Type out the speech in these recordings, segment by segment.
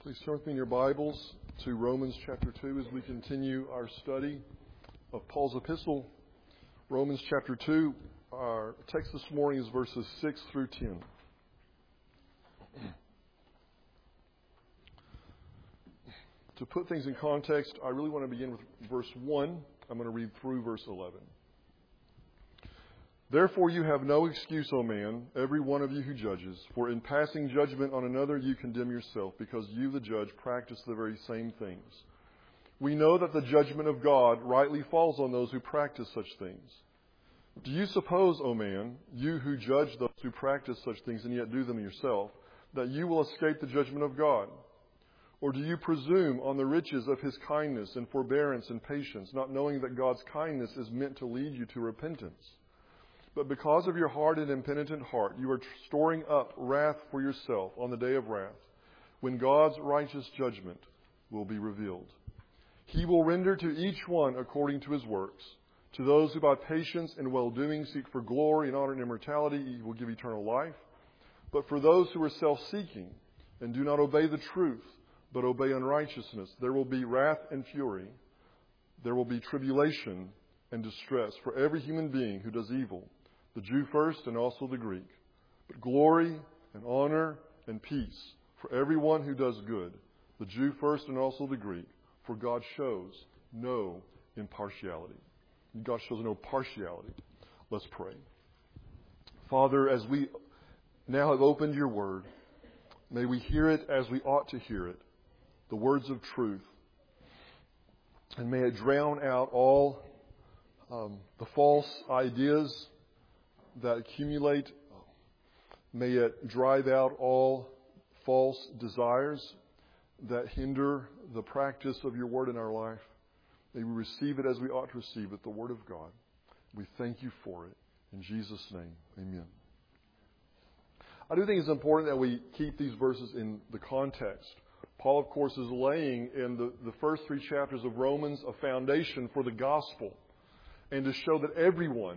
Please turn with me in your Bibles to Romans chapter 2 as we continue our study of Paul's epistle. Romans chapter 2, our text this morning is verses 6 through 10. To put things in context, I really want to begin with verse 1. I'm going to read through verse 11. Therefore you have no excuse, O man, every one of you who judges, for in passing judgment on another you condemn yourself, because you, the judge, practice the very same things. We know that the judgment of God rightly falls on those who practice such things. Do you suppose, O man, you who judge those who practice such things and yet do them yourself, that you will escape the judgment of God? Or do you presume on the riches of His kindness and forbearance and patience, not knowing that God's kindness is meant to lead you to repentance? But because of your hard and impenitent heart, you are storing up wrath for yourself on the day of wrath, when God's righteous judgment will be revealed. He will render to each one according to his works. To those who by patience and well-doing seek for glory and honor and immortality, He will give eternal life. But for those who are self-seeking and do not obey the truth, but obey unrighteousness, there will be wrath and fury. There will be tribulation and distress for every human being who does evil, the Jew first and also the Greek, but glory and honor and peace for everyone who does good, the Jew first and also the Greek, for God shows no impartiality. God shows no partiality. Let's pray. Father, as we now have opened your word, may we hear it as we ought to hear it, the words of truth, and may it drown out all the false ideas that accumulate. May it drive out all false desires that hinder the practice of your word in our life. May we receive it as we ought to receive it, the word of God. We thank you for it. In Jesus' name, amen. I do think it's important that we keep these verses in the context. Paul, of course, is laying in the first three chapters of Romans a foundation for the gospel, and to show that everyone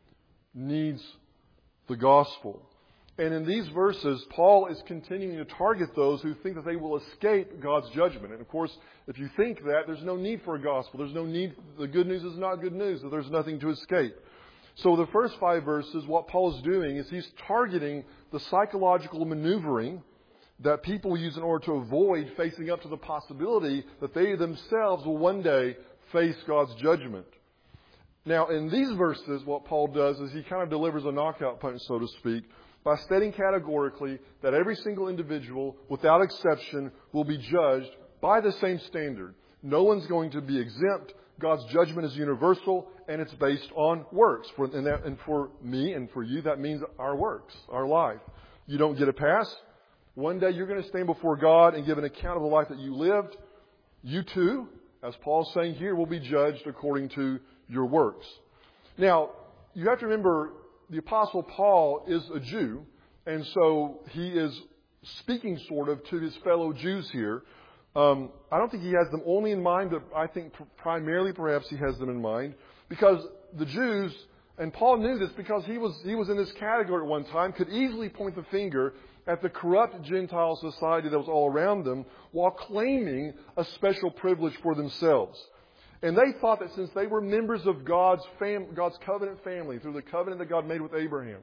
needs the gospel. And in these verses, Paul is continuing to target those who think that they will escape God's judgment. And of course, if you think that, there's no need for a gospel. There's no need. The good news is not good news, that there's nothing to escape. So the first 5 verses, what Paul is doing is he's targeting the psychological maneuvering that people use in order to avoid facing up to the possibility that they themselves will one day face God's judgment. Now, in these verses, what Paul does is he kind of delivers a knockout punch, so to speak, by stating categorically that every single individual, without exception, will be judged by the same standard. No one's going to be exempt. God's judgment is universal, and it's based on works. And for me and for you, that means our works, our life. You don't get a pass. One day you're going to stand before God and give an account of the life that you lived. You too, as Paul's saying here, will be judged according to your works. Now, you have to remember the Apostle Paul is a Jew, and so he is speaking sort of to his fellow Jews here. I don't think he has them only in mind, but I think primarily perhaps he has them in mind, because the Jews, and Paul knew this because he was in this category at one time, could easily point the finger at the corrupt Gentile society that was all around them while claiming a special privilege for themselves. And they thought that since they were members of God's covenant family through the covenant that God made with Abraham.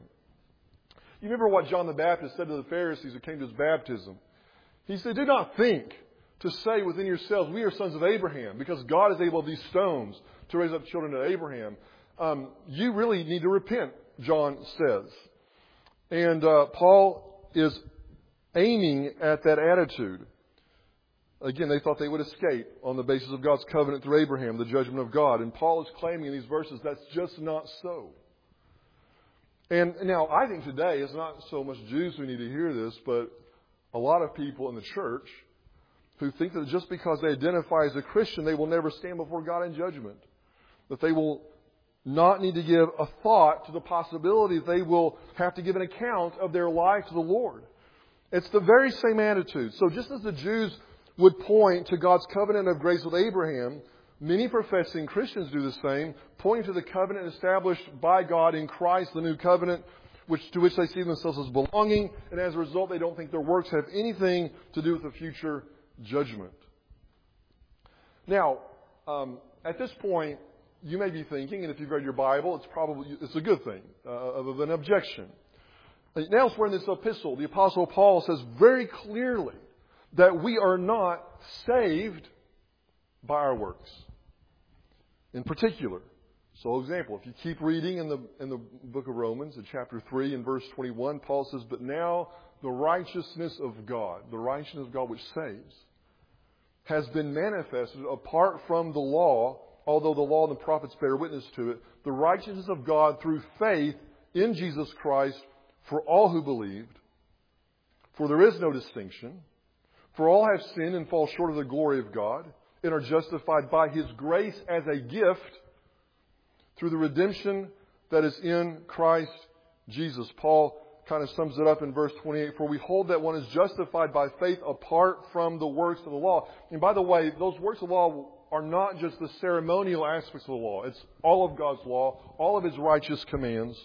You remember what John the Baptist said to the Pharisees who came to his baptism. He said, "Do not think to say within yourselves, we are sons of Abraham, because God is able of these stones to raise up children to Abraham." You really need to repent, John says. And Paul is aiming at that attitude. Again, they thought they would escape on the basis of God's covenant through Abraham, the judgment of God. And Paul is claiming in these verses that's just not so. And now, I think today it's not so much Jews who need to hear this, but a lot of people in the church who think that just because they identify as a Christian, they will never stand before God in judgment. That they will not need to give a thought to the possibility that they will have to give an account of their life to the Lord. It's the very same attitude. So just as the Jews would point to God's covenant of grace with Abraham, many professing Christians do the same, pointing to the covenant established by God in Christ, the new covenant, to which they see themselves as belonging, and as a result they don't think their works have anything to do with the future judgment. Now, at this point, you may be thinking, and if you've read your Bible, it's a good thing, other than objection. Now, elsewhere in this epistle, the Apostle Paul says very clearly that we are not saved by our works. In particular, so example, if you keep reading in the book of Romans, in chapter 3 and verse 21, Paul says, "But now the righteousness of God," the righteousness of God which saves, "has been manifested apart from the law, although the law and the prophets bear witness to it, the righteousness of God through faith in Jesus Christ for all who believed. For there is no distinction. For all have sinned and fall short of the glory of God, and are justified by His grace as a gift through the redemption that is in Christ Jesus." Paul kind of sums it up in verse 28. "For we hold that one is justified by faith apart from the works of the law." And by the way, those works of the law are not just the ceremonial aspects of the law. It's all of God's law, all of His righteous commands.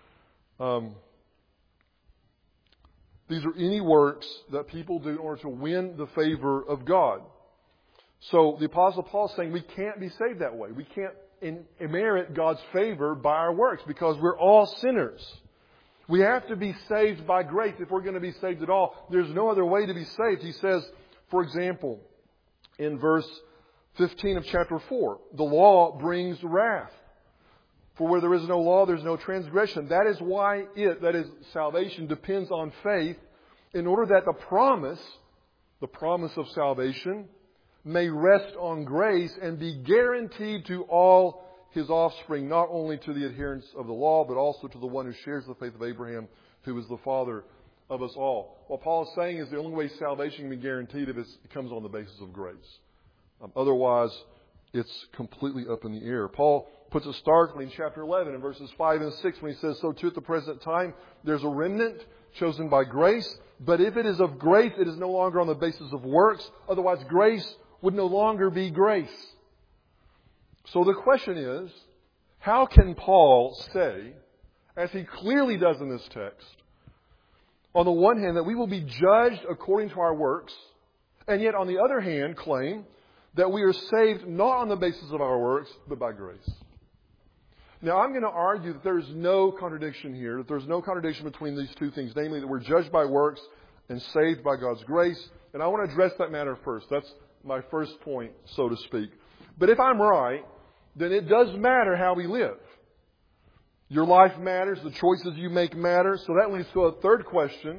These are any works that people do in order to win the favor of God. So the Apostle Paul is saying we can't be saved that way. We can't merit God's favor by our works because we're all sinners. We have to be saved by grace if we're going to be saved at all. There's no other way to be saved. He says, for example, in verse 15 of chapter 4, "The law brings wrath. For where there is no law, there's no transgression. That is why that is salvation, depends on faith, in order that the promise of salvation, may rest on grace and be guaranteed to all His offspring, not only to the adherents of the law, but also to the one who shares the faith of Abraham, who is the father of us all." What Paul is saying is the only way salvation can be guaranteed if it comes on the basis of grace. Otherwise, it's completely up in the air. Paul puts it starkly in chapter 11 in verses 5 and 6 when he says, "So too at the present time there's a remnant chosen by grace. But if it is of grace, it is no longer on the basis of works. Otherwise, grace would no longer be grace." So the question is, how can Paul say, as he clearly does in this text, on the one hand that we will be judged according to our works, and yet on the other hand claim that we are saved not on the basis of our works, but by grace? Now, I'm going to argue that there's no contradiction here, that there's no contradiction between these two things, namely that we're judged by works and saved by God's grace. And I want to address that matter first. That's my first point, so to speak. But if I'm right, then it does matter how we live. Your life matters, the choices you make matter. So that leads to a third question,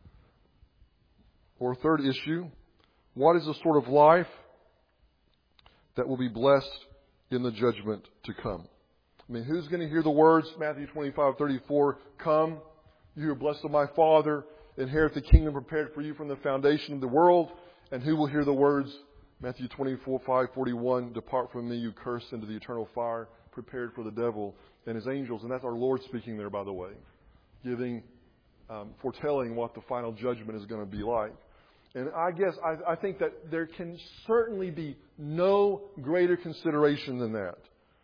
or third issue. What is the sort of life that will be blessed in the judgment to come? I mean, who's going to hear the words, Matthew 25:34, "Come, you who are blessed of my Father, inherit the kingdom prepared for you from the foundation of the world." And who will hear the words, Matthew 24:5-41, "Depart from me, you cursed, into the eternal fire prepared for the devil and his angels." And that's our Lord speaking there, by the way, foretelling what the final judgment is going to be like. And I think that there can certainly be no greater consideration than that.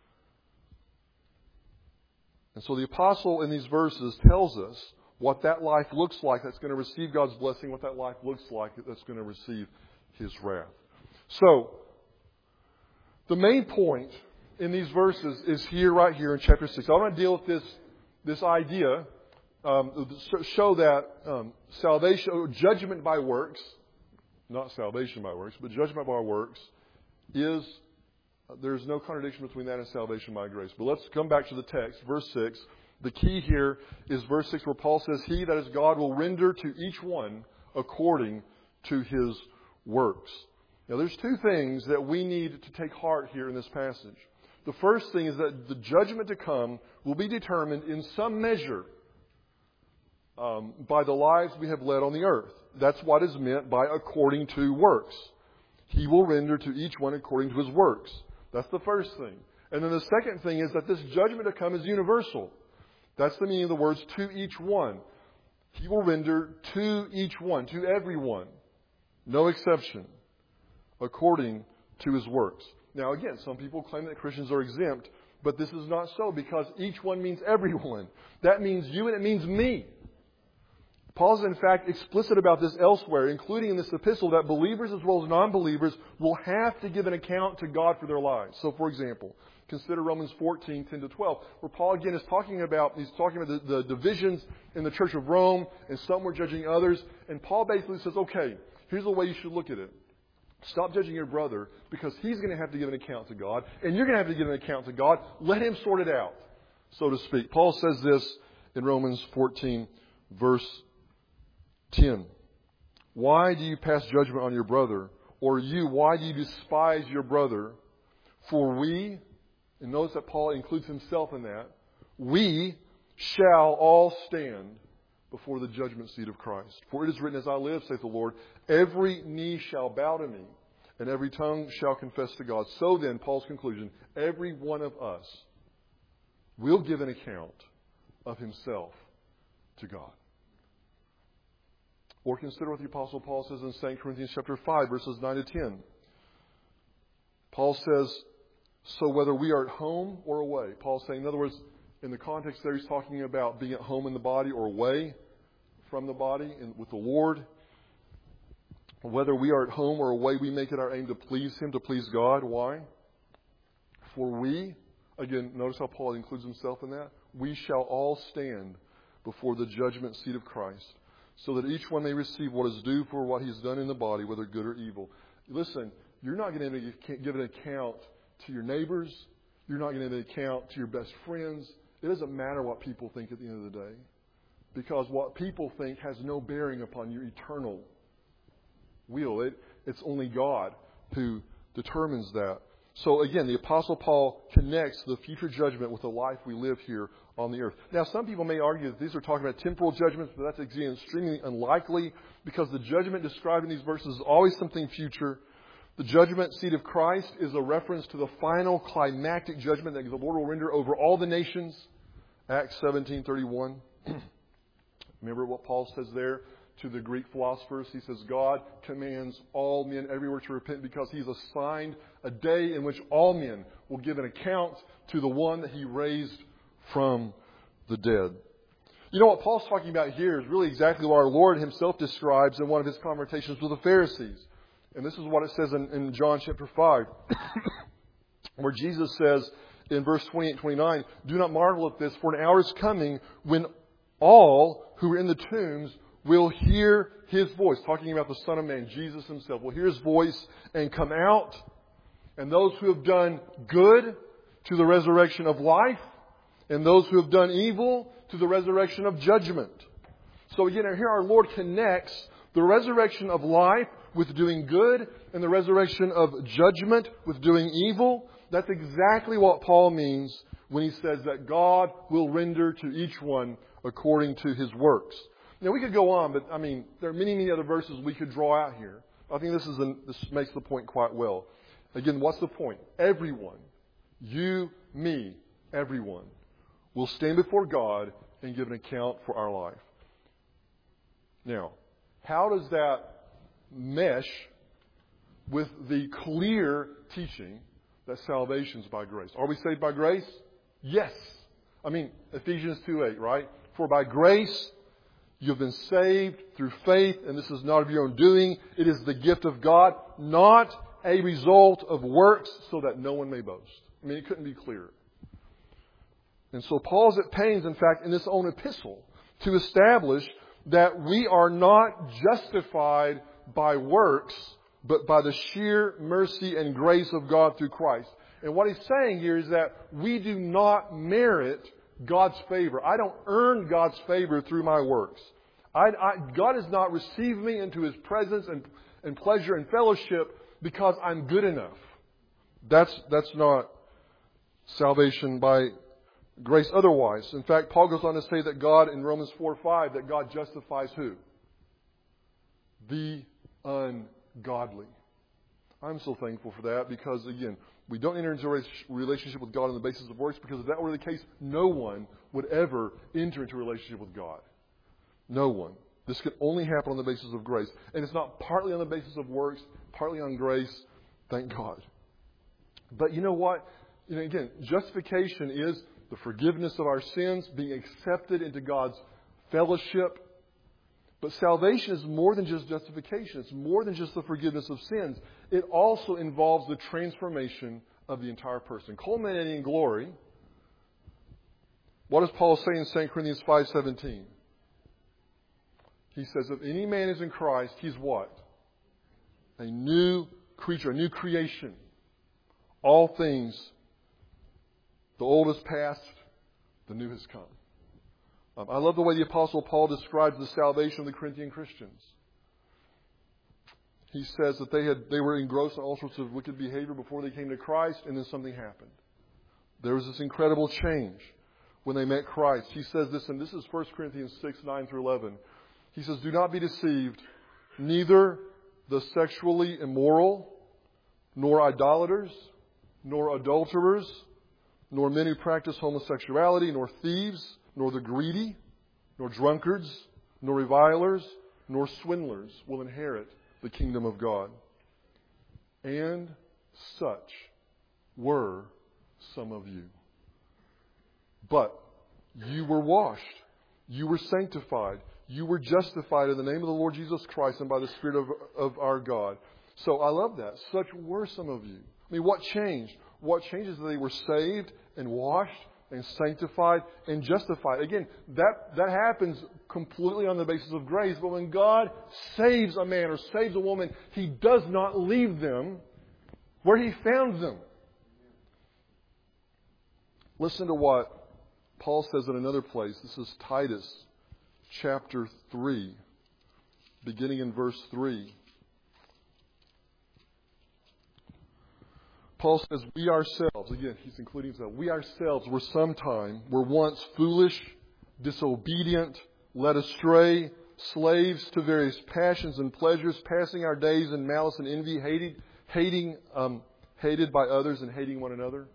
And so the apostle in these verses tells us what that life looks like that's going to receive God's blessing, what that life looks like that's going to receive His wrath. So, the main point in these verses is right here in chapter 6. I want to deal with this idea, show that salvation, judgment by works, not salvation by works, but judgment by works there's no contradiction between that and salvation by grace. But let's come back to the text, verse 6. The key here is verse 6 where Paul says, "He, that is God, will render to each one according to his works." Now there's two things that we need to take heart here in this passage. The first thing is that the judgment to come will be determined in some measure by the lives we have led on the earth. That's what is meant by according to works. He will render to each one according to his works. That's the first thing. And then the second thing is that this judgment to come is universal. That's the meaning of the words "to each one." He will render to each one, to everyone, no exception, according to his works. Now again, some people claim that Christians are exempt, but this is not so because each one means everyone. That means you and it means me. Paul is in fact explicit about this elsewhere, including in this epistle, that believers as well as non-believers will have to give an account to God for their lives. So, for example, consider Romans 14, 10 to 12, where Paul again is talking about the divisions in the Church of Rome, and some were judging others. And Paul basically says, okay, here's the way you should look at it. Stop judging your brother, because he's going to have to give an account to God, and you're going to have to give an account to God. Let him sort it out, so to speak. Paul says this in Romans 14, verse 10. Why do you pass judgment on your brother? Or you, why do you despise your brother? For we, and notice that Paul includes himself in that, we shall all stand before the judgment seat of Christ. For it is written, as I live, saith the Lord, every knee shall bow to me, and every tongue shall confess to God. So then, Paul's conclusion, every one of us will give an account of himself to God. Or consider what the Apostle Paul says in 2 Corinthians chapter 5, verses 9 to 10. Paul says, so whether we are at home or away. Paul's saying, in other words, in the context there, he's talking about being at home in the body or away from the body and with the Lord. Whether we are at home or away, we make it our aim to please Him, to please God. Why? For we, again, notice how Paul includes himself in that. We shall all stand before the judgment seat of Christ, so that each one may receive what is due for what he's done in the body, whether good or evil. Listen, you're not going to give an account to your neighbors. You're not going to give an account to your best friends. It doesn't matter what people think at the end of the day, because what people think has no bearing upon your eternal will. It's only God who determines that. So again, the Apostle Paul connects the future judgment with the life we live here on the earth. Now, some people may argue that these are talking about temporal judgments, but that's extremely unlikely, because the judgment described in these verses is always something future. The judgment seat of Christ is a reference to the final climactic judgment that the Lord will render over all the nations. Acts 17:31. Remember what Paul says there to the Greek philosophers? He says, God commands all men everywhere to repent, because He's assigned a day in which all men will give an account to the one that He raised from the dead. You know what Paul's talking about here is really exactly what our Lord Himself describes in one of His confrontations with the Pharisees. And this is what it says in John chapter 5, where Jesus says in verse 28 29, do not marvel at this, for an hour is coming when all who are in the tombs will hear His voice. Talking about the Son of Man, Jesus Himself, will hear His voice and come out. And those who have done good to the resurrection of life, and those who have done evil to the resurrection of judgment. So again, here our Lord connects the resurrection of life with doing good, and the resurrection of judgment with doing evil. That's exactly what Paul means when he says that God will render to each one according to his works. Now, we could go on, but there are many other verses we could draw out here. I think this makes the point quite well. Again, what's the point? Everyone, you, me, everyone, will stand before God and give an account for our life. Now, how does that mesh with the clear teaching that salvation is by grace? Are we saved by grace? Yes. Ephesians 2:8, right? For by grace you have been saved through faith, and this is not of your own doing. It is the gift of God, not a result of works, so that no one may boast. It couldn't be clearer. And so Paul's at pains, in fact, in this own epistle, to establish that we are not justified by works, but by the sheer mercy and grace of God through Christ. And what he's saying here is that we do not merit God's favor. I don't earn God's favor through my works. God does not receive me into His presence and pleasure and fellowship because I'm good enough. That's not salvation by grace otherwise. In fact, Paul goes on to say that God, in Romans 4:5, that God justifies who? The ungodly. I'm so thankful for that, because, again, we don't enter into a relationship with God on the basis of works, because if that were the case, no one would ever enter into a relationship with God. No one. This could only happen on the basis of grace. And it's not partly on the basis of works, partly on grace. Thank God. But you know what? Again, justification is the forgiveness of our sins, being accepted into God's fellowship. But salvation is more than just justification. It's more than just the forgiveness of sins. It also involves the transformation of the entire person. Culminating in glory, what does Paul say in 2 Corinthians 5:17? He says, if any man is in Christ, he's what? A new creature, a new creation. All things, the old is past, the new has come. I love the way the Apostle Paul describes the salvation of the Corinthian Christians. He says that they were engrossed in all sorts of wicked behavior before they came to Christ, and then something happened. There was this incredible change when they met Christ. He says this, and this is 1 Corinthians 6:9-11. He says, do not be deceived. Neither the sexually immoral, nor idolaters, nor adulterers, nor men who practice homosexuality, nor thieves, nor the greedy, nor drunkards, nor revilers, nor swindlers will inherit the kingdom of God. And such were some of you. But you were washed, you were sanctified, you were justified in the name of the Lord Jesus Christ and by the Spirit of our God. So I love that. Such were some of you. I mean, what changed? What changed is that they were saved and washed and sanctified and justified. Again, that happens completely on the basis of grace. But when God saves a man or saves a woman, He does not leave them where He found them. Listen to what Paul says in another place. This is Titus chapter 3, beginning in verse 3. Paul says, we ourselves, again, he's including himself, we ourselves were once foolish, disobedient, led astray, slaves to various passions and pleasures, passing our days in malice and envy, hated by others and hating one another.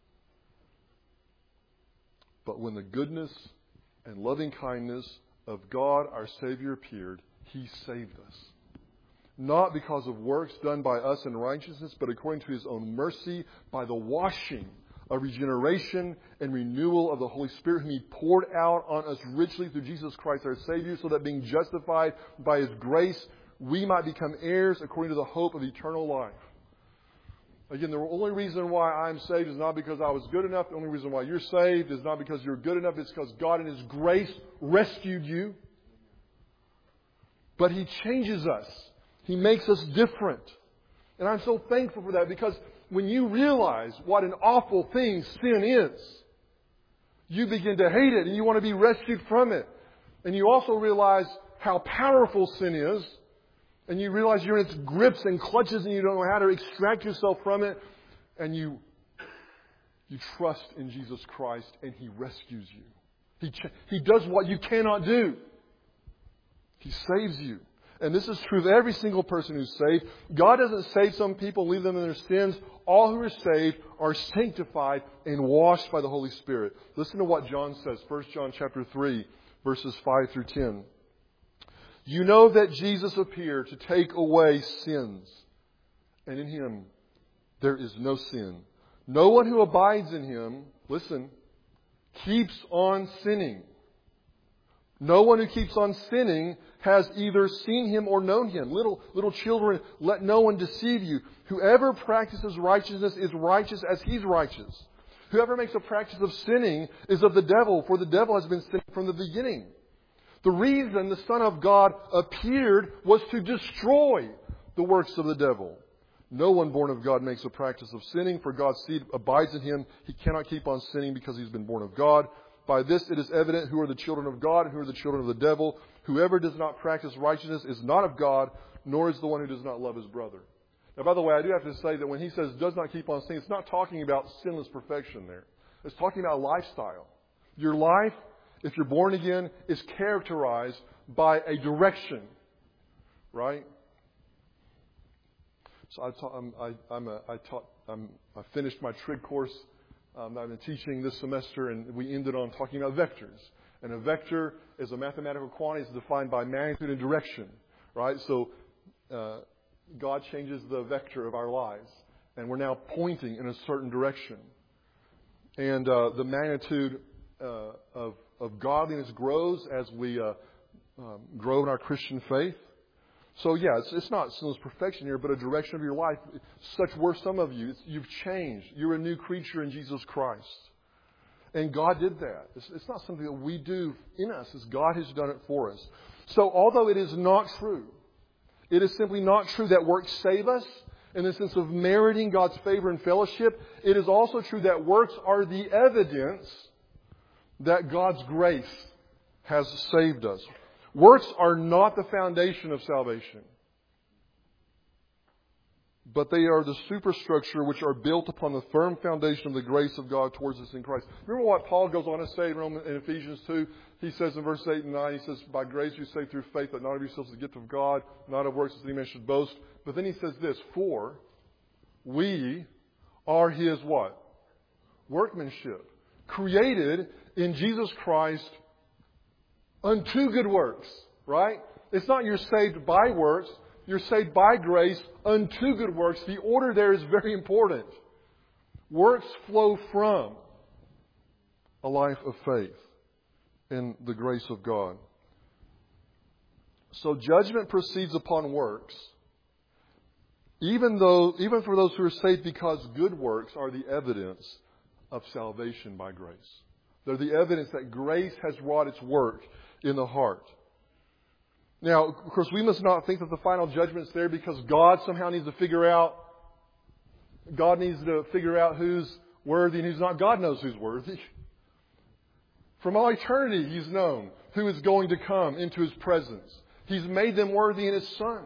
But when the goodness and loving kindness of God our Savior appeared, He saved us. Not because of works done by us in righteousness, but according to His own mercy, by the washing of regeneration and renewal of the Holy Spirit, whom He poured out on us richly through Jesus Christ our Savior, so that being justified by His grace, we might become heirs according to the hope of eternal life. Again, the only reason why I'm saved is not because I was good enough. The only reason why you're saved is not because you're good enough. It's because God in His grace rescued you. But He changes us. He makes us different. And I'm so thankful for that, because when you realize what an awful thing sin is, you begin to hate it and you want to be rescued from it. And you also realize how powerful sin is. And you realize you're in its grips and clutches and you don't know how to extract yourself from it. And you trust in Jesus Christ and He rescues you. He does what you cannot do. He saves you. And this is true of every single person who's saved. God doesn't save some people, leave them in their sins. All who are saved are sanctified and washed by the Holy Spirit. Listen to what John says, 1 John chapter 3, verses 5-10. You know that Jesus appeared to take away sins, and in Him there is no sin. No one who abides in Him, listen, keeps on sinning. No one who keeps on sinning has either seen Him or known Him. Little children, let no one deceive you. Whoever practices righteousness is righteous as He's righteous. Whoever makes a practice of sinning is of the devil, for the devil has been sinning from the beginning. The reason the Son of God appeared was to destroy the works of the devil. No one born of God makes a practice of sinning, for God's seed abides in him. He cannot keep on sinning because he's been born of God. By this it is evident who are the children of God and who are the children of the devil. Whoever does not practice righteousness is not of God, nor is the one who does not love his brother. Now, by the way, I do have to say that when he says does not keep on sinning, it's not talking about sinless perfection there. It's talking about lifestyle. Your life, if you're born again, is characterized by a direction, right? So I finished my trig course I've been teaching this semester, and we ended on talking about vectors. And a vector is a mathematical quantity. It's defined by magnitude and direction, right? So God changes the vector of our lives, and we're now pointing in a certain direction. And the magnitude of godliness grows as we grow in our Christian faith. So yeah, it's not sinless perfection here, but a direction of your life. Such were some of you. You've changed. You're a new creature in Jesus Christ. And God did that. It's not something that we do in us. It's God who's done it for us. So although it is not true, it is simply not true that works save us in the sense of meriting God's favor and fellowship. It is also true that works are the evidence that God's grace has saved us. Works are not the foundation of salvation, but they are the superstructure which are built upon the firm foundation of the grace of God towards us in Christ. Remember what Paul goes on to say in Ephesians 2? He says in verse 8 and 9, he says, by grace you saved through faith, but not of yourselves the gift of God, not of works, as any man should boast. But then he says this, for we are His what? Workmanship. Created in Jesus Christ unto good works, right? It's not you're saved by works. You're saved by grace unto good works. The order there is very important. Works flow from a life of faith in the grace of God. So judgment proceeds upon works, even for those who are saved, because good works are the evidence of salvation by grace. They're the evidence that grace has wrought its work in the heart. Now, of course, we must not think that the final judgment is there because God somehow needs to figure out who's worthy and who's not. God knows who's worthy. From all eternity, He's known who is going to come into His presence. He's made them worthy in His Son.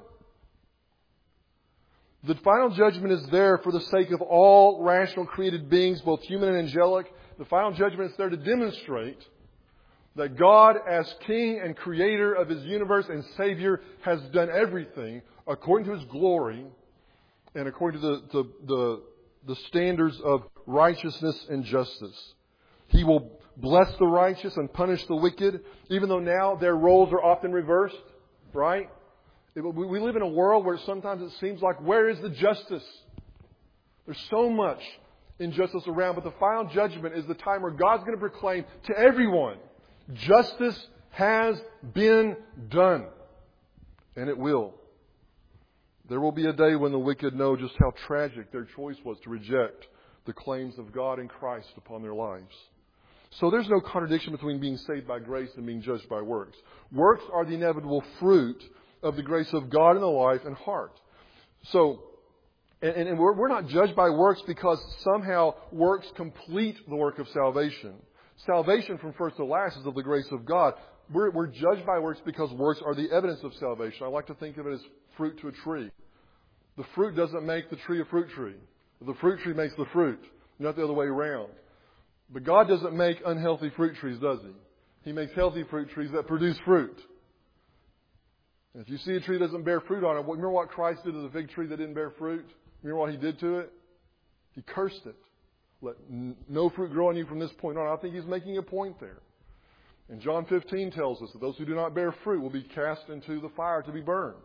The final judgment is there for the sake of all rational created beings, both human and angelic. The final judgment is there to demonstrate that God, as King and Creator of His universe and Savior, has done everything according to His glory and according to the standards of righteousness and justice. He will bless the righteous and punish the wicked, even though now their roles are often reversed, right? We live in a world where sometimes it seems like, where is the justice? There's so much injustice around, but the final judgment is the time where God's going to proclaim to everyone, justice has been done. And it will. There will be a day when the wicked know just how tragic their choice was to reject the claims of God and Christ upon their lives. So there's no contradiction between being saved by grace and being judged by works. Works are the inevitable fruit of the grace of God in the life and heart. So, and we're not judged by works because somehow works complete the work of salvation. Salvation from first to last is of the grace of God. We're judged by works because works are the evidence of salvation. I like to think of it as fruit to a tree. The fruit doesn't make the tree a fruit tree. The fruit tree makes the fruit, not the other way around. But God doesn't make unhealthy fruit trees, does He? He makes healthy fruit trees that produce fruit. And if you see a tree that doesn't bear fruit on it, remember what Christ did to the fig tree that didn't bear fruit? Remember what He did to it? He cursed it. Let no fruit grow on you from this point on. I think He's making a point there. And John 15 tells us that those who do not bear fruit will be cast into the fire to be burned.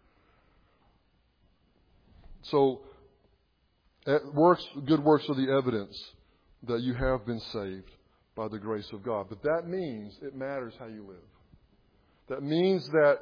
So, good works are the evidence that you have been saved by the grace of God. But that means it matters how you live. That means that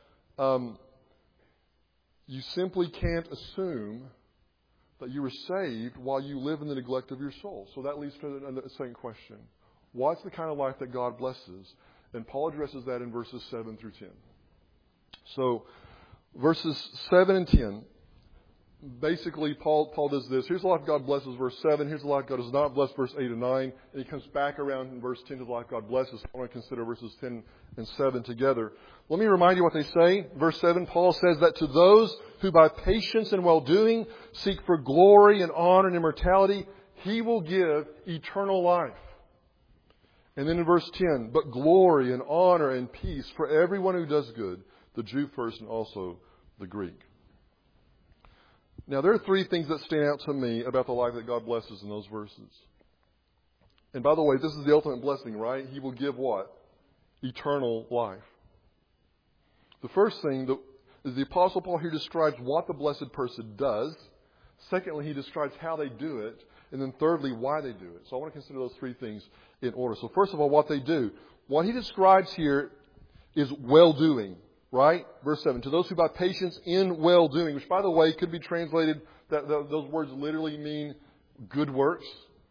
you simply can't assume that you were saved while you live in the neglect of your soul. So that leads to the second question. What's the kind of life that God blesses? And Paul addresses that in verses 7 through 10. So, verses 7 and 10, basically Paul does this. Here's the life God blesses, verse 7. Here's the life God does not bless, verse 8 and 9. And he comes back around in verse 10 to the life God blesses. I want to consider verses 10 and 7 together. Let me remind you what they say. Verse 7, Paul says that to those who by patience and well-doing seek for glory and honor and immortality, He will give eternal life. And then in verse 10, but glory and honor and peace for everyone who does good, the Jew first and also the Greek. Now, there are three things that stand out to me about the life that God blesses in those verses. And by the way, this is the ultimate blessing, right? He will give what? Eternal life. The first thing is the Apostle Paul here describes what the blessed person does. Secondly, he describes how they do it. And then thirdly, why they do it. So I want to consider those three things in order. So first of all, what they do. What he describes here is well-doing, right? Verse 7, to those who by patience in well-doing, which by the way could be translated, those words literally mean good works.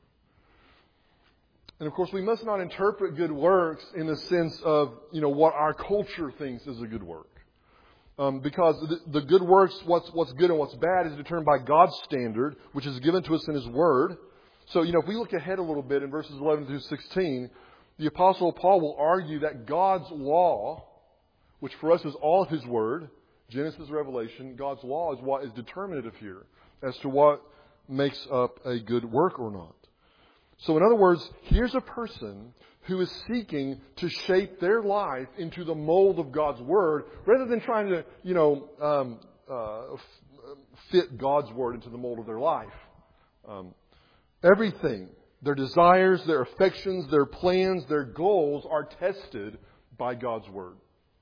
And of course we must not interpret good works in the sense of, what our culture thinks is a good work. Because the good works, what's good and what's bad is determined by God's standard, which is given to us in His Word. So, if we look ahead a little bit in verses 11 through 16, the Apostle Paul will argue that God's law, which for us is all of His Word, Genesis, Revelation, God's law is what is determinative here as to what makes up a good work or not. So in other words, here's a person who is seeking to shape their life into the mold of God's Word rather than trying to, fit God's Word into the mold of their life. Everything, their desires, their affections, their plans, their goals are tested by God's Word.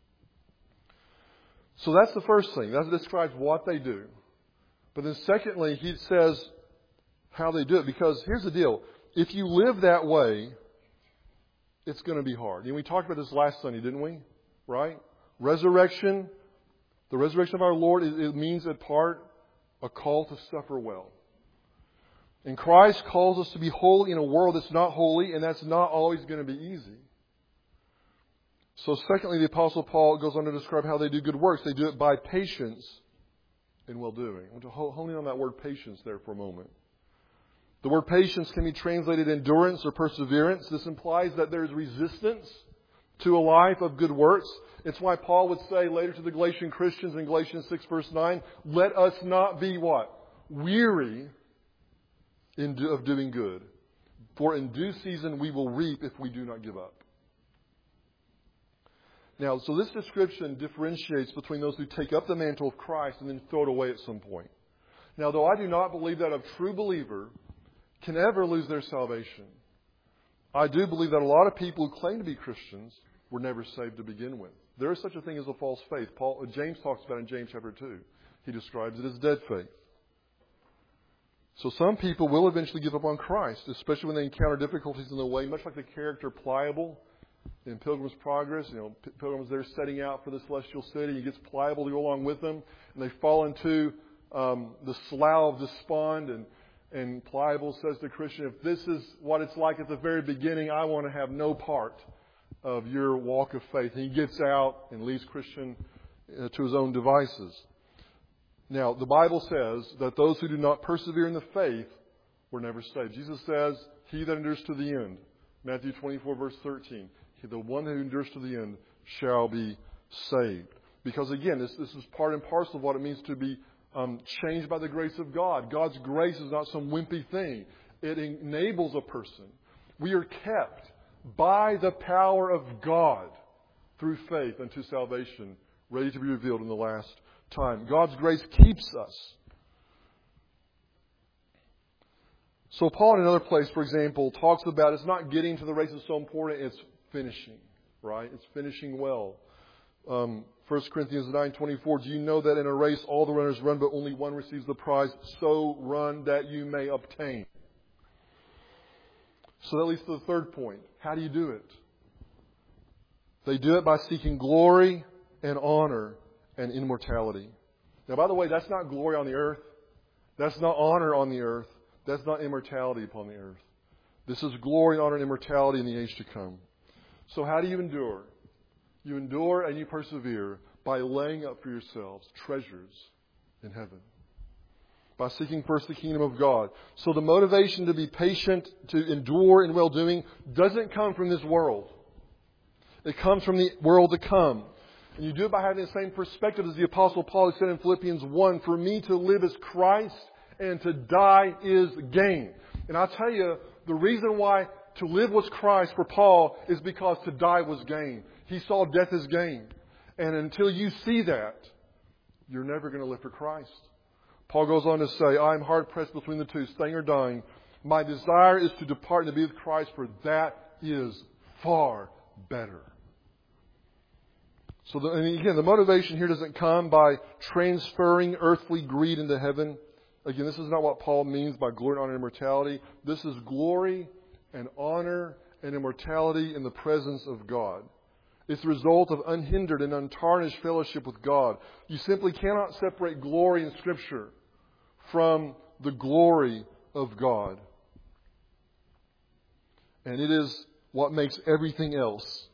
So that's the first thing. That describes what they do. But then secondly, he says how they do it. Because here's the deal. If you live that way, it's going to be hard. We talked about this last Sunday, didn't we? Right? Resurrection, the resurrection of our Lord, it means at part a call to suffer well. And Christ calls us to be holy in a world that's not holy, and that's not always going to be easy. So secondly, the Apostle Paul goes on to describe how they do good works. They do it by patience and well-doing. I want to hone in on that word patience there for a moment. The word patience can be translated endurance or perseverance. This implies that there is resistance to a life of good works. It's why Paul would say later to the Galatian Christians in Galatians 6 verse 9, let us not be what? Weary of doing good. For in due season we will reap if we do not give up. Now, so this description differentiates between those who take up the mantle of Christ and then throw it away at some point. Now, though I do not believe that a true believer can ever lose their salvation, I do believe that a lot of people who claim to be Christians were never saved to begin with. There is such a thing as a false faith. James talks about it in James chapter 2. He describes it as dead faith. So some people will eventually give up on Christ, especially when they encounter difficulties in the way, much like the character Pliable in Pilgrim's Progress. Pilgrim's there setting out for the celestial city. He gets Pliable to go along with them, and they fall into the slough of despond. And Pliable says to Christian, if this is what it's like at the very beginning, I want to have no part of your walk of faith. And he gets out and leaves Christian to his own devices. Now, the Bible says that those who do not persevere in the faith were never saved. Jesus says, he that endures to the end. Matthew 24, verse 13. The one who endures to the end shall be saved. Because again, this is part and parcel of what it means to be changed by the grace of God. God's grace is not some wimpy thing. It enables a person. We are kept by the power of God through faith unto salvation, ready to be revealed in the last time. God's grace keeps us. So Paul in another place, for example, talks about it's not getting to the race is so important, it's finishing, right? It's finishing well. 1 Corinthians 9:24, do you know that in a race all the runners run, but only one receives the prize? So run that you may obtain. So that leads to the third point. How do you do it? They do it by seeking glory and honor and immortality. Now, by the way, that's not glory on the earth. That's not honor on the earth. That's not immortality upon the earth. This is glory, honor, and immortality in the age to come. So how do you endure? You endure and you persevere by laying up for yourselves treasures in heaven. By seeking first the kingdom of God. So the motivation to be patient, to endure in well-doing, doesn't come from this world. It comes from the world to come. And you do it by having the same perspective as the Apostle Paul said in Philippians 1, for me to live is Christ and to die is gain. And I'll tell you, the reason why to live was Christ for Paul is because to die was gain. He saw death as gain. And until you see that, you're never going to live for Christ. Paul goes on to say, I am hard pressed between the two, staying or dying. My desire is to depart and to be with Christ, for that is far better. So again, the motivation here doesn't come by transferring earthly greed into heaven. Again, this is not what Paul means by glory, honor, and immortality. This is glory and honor and immortality in the presence of God. It's the result of unhindered and untarnished fellowship with God. You simply cannot separate glory in Scripture from the glory of God. And it is what makes everything else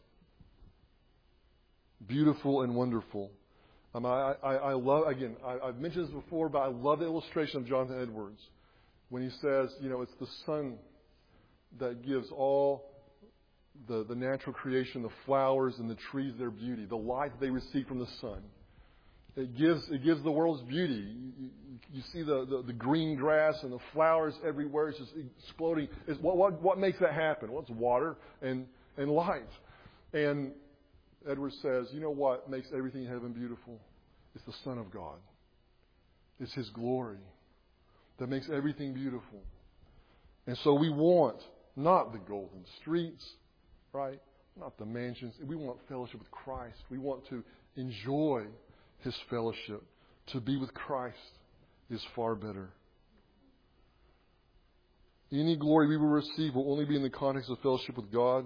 beautiful and wonderful. I love, again, I've mentioned this before, but I love the illustration of Jonathan Edwards when he says, it's the sun that gives all the natural creation, the flowers and the trees, their beauty, the light they receive from the sun. It gives the world's beauty. You see the green grass and the flowers everywhere. It's just exploding. What makes that happen? Well, it's water and light. And Edwards says, you know what makes everything in heaven beautiful? It's the Son of God. It's His glory that makes everything beautiful. And so we want not the golden streets, right? Not the mansions. We want fellowship with Christ. We want to enjoy His fellowship. To be with Christ is far better. Any glory we will receive will only be in the context of fellowship with God.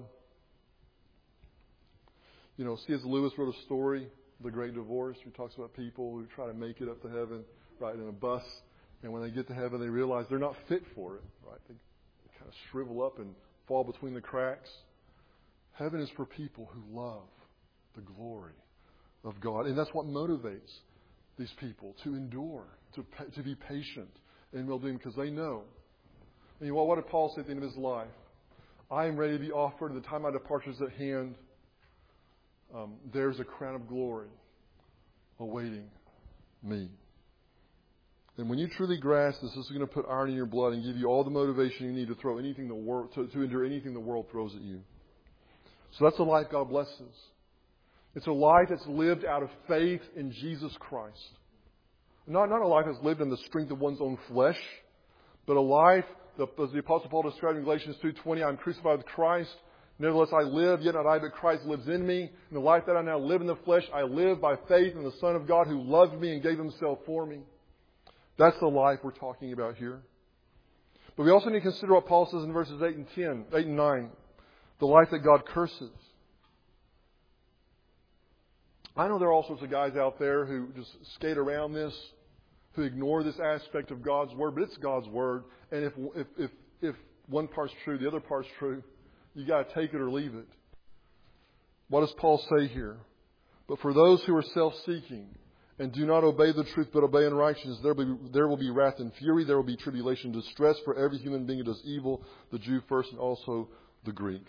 C.S. Lewis wrote a story, The Great Divorce, who talks about people who try to make it up to heaven, right, in a bus. And when they get to heaven, they realize they're not fit for it, right? They kind of shrivel up and fall between the cracks. Heaven is for people who love the glory of God. And that's what motivates these people to endure, to be patient and well-doing, because they know. And what did Paul say at the end of his life? I am ready to be offered. The time of my departure is at hand. There's a crown of glory awaiting me. And when you truly grasp this is going to put iron in your blood and give you all the motivation you need to throw anything the world to endure anything the world throws at you. So that's a life God blesses. It's a life that's lived out of faith in Jesus Christ. Not a life that's lived in the strength of one's own flesh, but a life, as the Apostle Paul described in Galatians 2:20, I'm crucified with Christ. Nevertheless, I live, yet not I, but Christ lives in me. In the life that I now live in the flesh, I live by faith in the Son of God who loved me and gave Himself for me. That's the life we're talking about here. But we also need to consider what Paul says in verses 8 and 9. The life that God curses. I know there are all sorts of guys out there who just skate around this, who ignore this aspect of God's Word, but it's God's Word. And if one part's true, the other part's true, you got to take it or leave it. What does Paul say here? But for those who are self-seeking and do not obey the truth but obey unrighteousness, there will be wrath and fury. There will be tribulation and distress for every human being who does evil, the Jew first and also the Greek.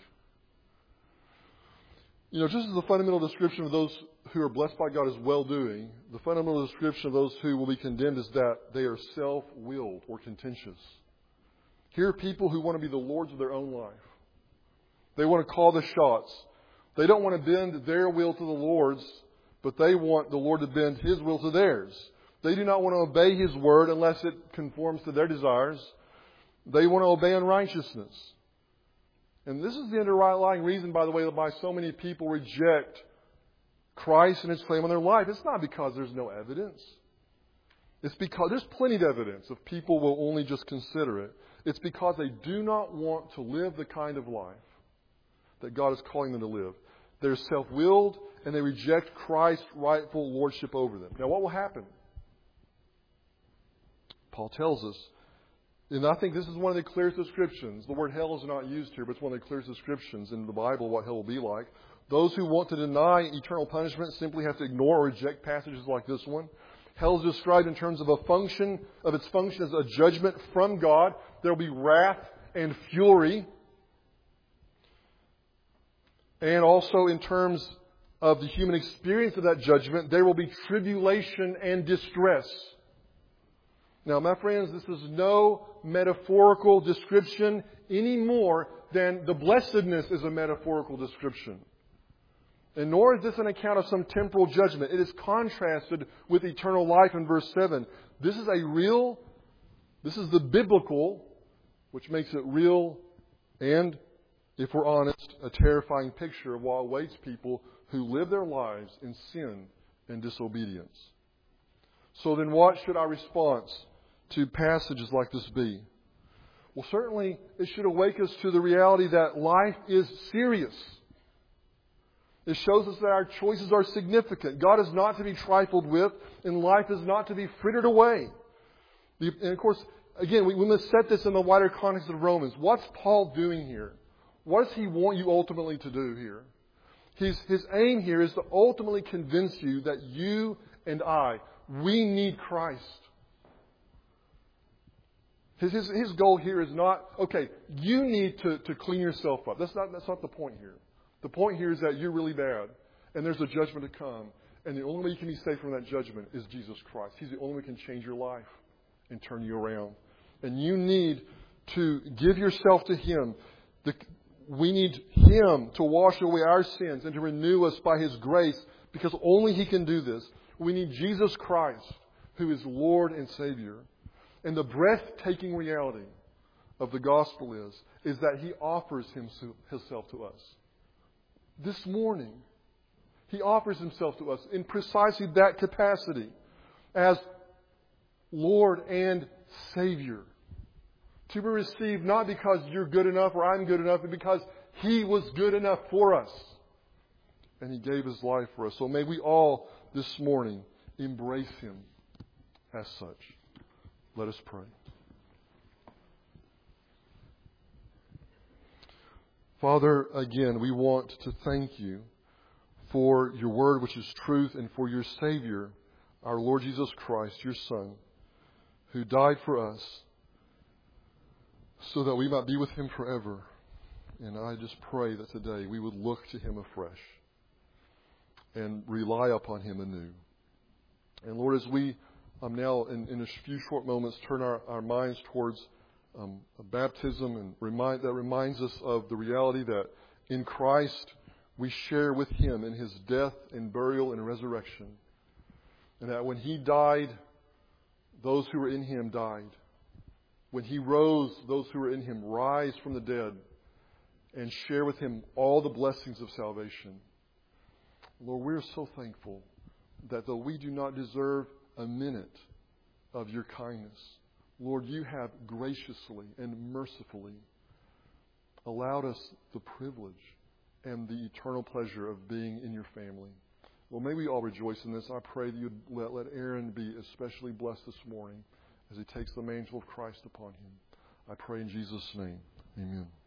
Just as the fundamental description of those who are blessed by God is well-doing, the fundamental description of those who will be condemned is that they are self-willed or contentious. Here are people who want to be the lords of their own life. They want to call the shots. They don't want to bend their will to the Lord's, but they want the Lord to bend His will to theirs. They do not want to obey His word unless it conforms to their desires. They want to obey unrighteousness. And this is the underlying reason, by the way, why so many people reject Christ and His claim on their life. It's not because there's no evidence. It's because there's plenty of evidence if people will only just consider it. It's because they do not want to live the kind of life that God is calling them to live. They're self-willed and they reject Christ's rightful lordship over them. Now, what will happen? Paul tells us, and I think this is one of the clearest descriptions. The word hell is not used here, but it's one of the clearest descriptions in the Bible what hell will be like. Those who want to deny eternal punishment simply have to ignore or reject passages like this one. Hell is described in terms of its function as a judgment from God. There will be wrath and fury. And also in terms of the human experience of that judgment, there will be tribulation and distress. Now, my friends, this is no metaphorical description any more than the blessedness is a metaphorical description. And nor is this an account of some temporal judgment. It is contrasted with eternal life in verse 7. This is the biblical, which makes it real and, if we're honest, a terrifying picture of what awaits people who live their lives in sin and disobedience. So then what should our response to passages like this be? Well, certainly it should awake us to the reality that life is serious. It shows us that our choices are significant. God is not to be trifled with, and life is not to be frittered away. And of course, again, we must set this in the wider context of Romans. What's Paul doing here? What does he want you ultimately to do here? His aim here is to ultimately convince you that you and we need Christ. His goal here is not, okay, you need to clean yourself up. That's not the point here. The point here is that you're really bad, and there's a judgment to come. And the only way you can be saved from that judgment is Jesus Christ. He's the only one who can change your life and turn you around. And you need to give yourself to Him. We need Him to wash away our sins and to renew us by His grace, because only He can do this. We need Jesus Christ, who is Lord and Savior. And the breathtaking reality of the gospel is that He offers Himself to us. This morning, He offers Himself to us in precisely that capacity as Lord and Savior. To be received not because you're good enough or I'm good enough, but because He was good enough for us. And He gave His life for us. So may we all this morning embrace Him as such. Let us pray. Father, again, we want to thank You for Your Word, which is truth, and for Your Savior, our Lord Jesus Christ, Your Son, who died for us so that we might be with Him forever. And I just pray that today we would look to Him afresh and rely upon Him anew. And Lord, as we now in a few short moments turn our minds towards baptism, and that reminds us of the reality that in Christ we share with Him in His death and burial and resurrection. And that when He died, those who were in Him died. When He rose, those who were in Him rise from the dead and share with Him all the blessings of salvation. Lord, we are so thankful that though we do not deserve a minute of Your kindness, Lord, You have graciously and mercifully allowed us the privilege and the eternal pleasure of being in Your family. Well, may we all rejoice in this. I pray that You'd let Aaron be especially blessed this morning as he takes the mantle of Christ upon him. I pray in Jesus' name. Amen.